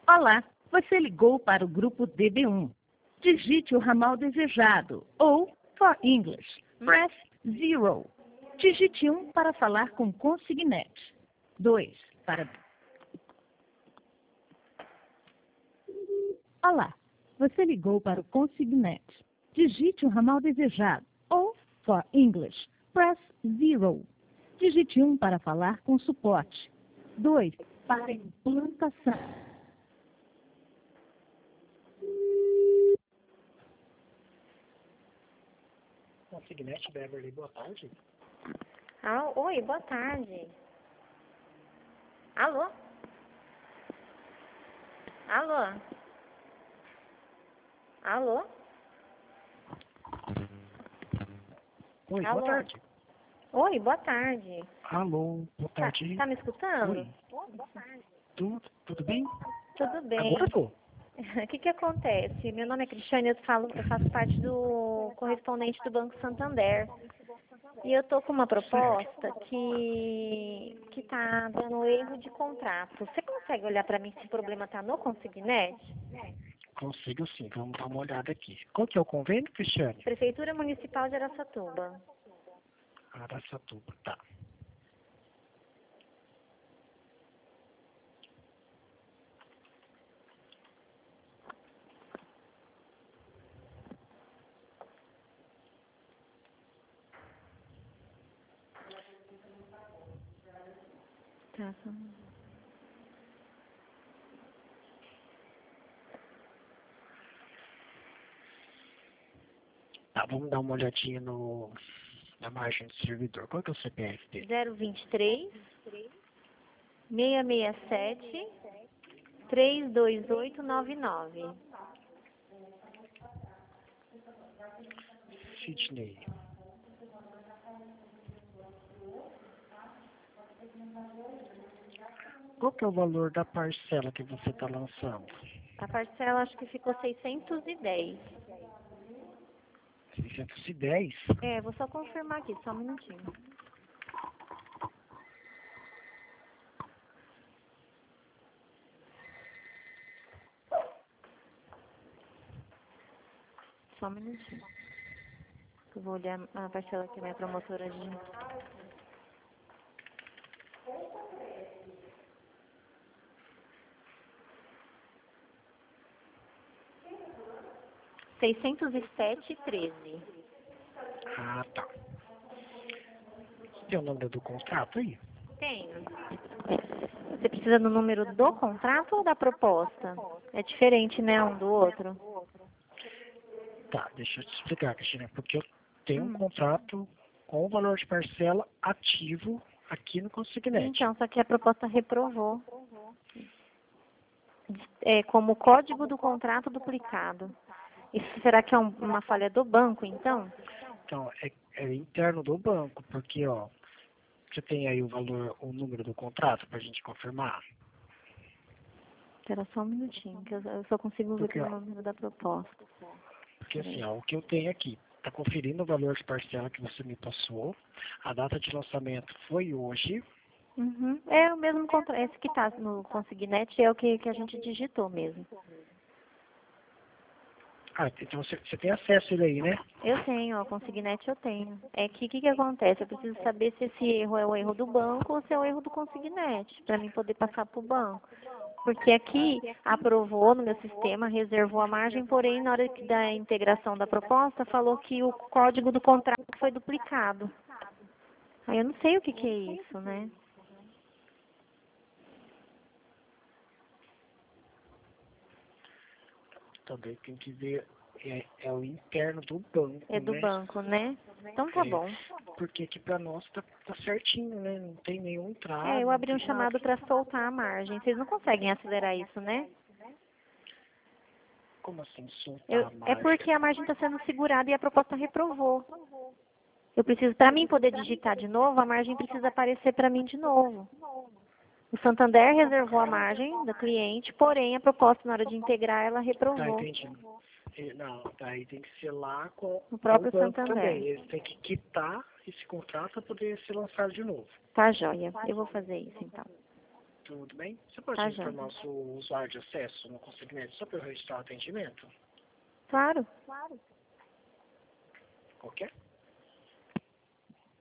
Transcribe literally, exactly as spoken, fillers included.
Olá, você ligou para o grupo D B um. Digite o ramal desejado ou, for English, press zero. Digite um para falar com consignet. dois para... Olá, você ligou para o consignet. Digite o ramal desejado ou, for English, press zero. Digite um para falar com suporte. dois para implantação. Consignet Beverly, boa tarde. Ah, oi, boa tarde. Alô? Alô? Alô? Oi, Alô? boa tarde. Oi, boa tarde. Alô, boa Tá, tarde. tá me escutando? Oi. Tudo, tudo bem? Tudo bem. Agora tô. O que que acontece? Meu nome é Cristiane, eu, falo, eu faço parte do correspondente do Banco Santander. E eu tô com uma proposta que que tá dando erro de contrato. Você consegue olhar para mim se o problema tá no Consignet? Consigo sim, vamos dar uma olhada aqui. Qual que é o convênio, Cristiane? Prefeitura Municipal de Araçatuba. Araçatuba, tá. Tá. Tá, vamos dar uma olhadinha no, na margem do servidor. Qual que é o C P F dele? zero vinte e três, seiscentos e sessenta e sete, trezentos e vinte e oito, noventa e nove. Sidney. Qual que é o valor da parcela que você está lançando? A parcela acho que ficou seiscentos e dez. seiscentos e dez? É, vou só confirmar aqui, só um minutinho. Só um minutinho. Eu vou olhar a parcela que a minha promotora de... seiscentos e sete e treze. Ah, tá. Tem o número do contrato aí? Tenho. Você precisa do número do contrato ou da proposta? É diferente, né, um do outro? Tá, deixa eu te explicar, Cristina, porque eu tenho um Hum. contrato com o valor de parcela ativo aqui no Consignet. Então, só que a proposta reprovou. É como código do contrato duplicado. Isso será que é um- uma falha do banco, então? Então, é, é interno do banco, porque, ó, você tem aí o valor, o número do contrato para a gente confirmar? Espera só um minutinho, que eu, eu só consigo ver Porque, pelo ó, número da proposta. porque assim, ó, o que eu tenho aqui, tá conferindo o valor de parcela que você me passou, a data de lançamento foi hoje. Uhum. É o mesmo contrato, esse que está no Consignet é o que, que a gente digitou mesmo. Ah, então você, você tem acesso a ele aí, né? Eu tenho, ó, Consignet eu tenho. É que o que, que acontece? Eu preciso saber se esse erro é o erro do banco ou se é o erro do Consignet, para mim poder passar para o banco. Porque aqui aprovou no meu sistema, reservou a margem, porém na hora que da integração da proposta falou que o código do contrato foi duplicado. Aí eu não sei o que, que é isso, né? Também tem que ver, é, é o interno do banco, É do né? banco, né? Então tá É, bom. porque aqui pra nós tá, tá certinho, né? Não tem nenhum entrave, É, eu não abri um tem nada. chamado para soltar a margem. Vocês não conseguem acelerar isso, né? Como assim, soltar Eu, a é margem? porque a margem está sendo segurada e a proposta reprovou. Eu preciso, para mim poder digitar de novo, a margem precisa aparecer para mim de novo. O Santander reservou a margem do cliente, porém a proposta na hora de integrar ela Tá, reprovou entendi. É, não, daí tem que ser lá com, no com o próprio banco Santander. também. Eles têm que quitar esse contrato para poder ser lançado de novo. Tá, joia. Eu vou fazer isso então. Tudo bem? Você pode Tá, informar o joia. seu usuário de acesso no Consignet só para eu registrar o atendimento? Claro. Qualquer?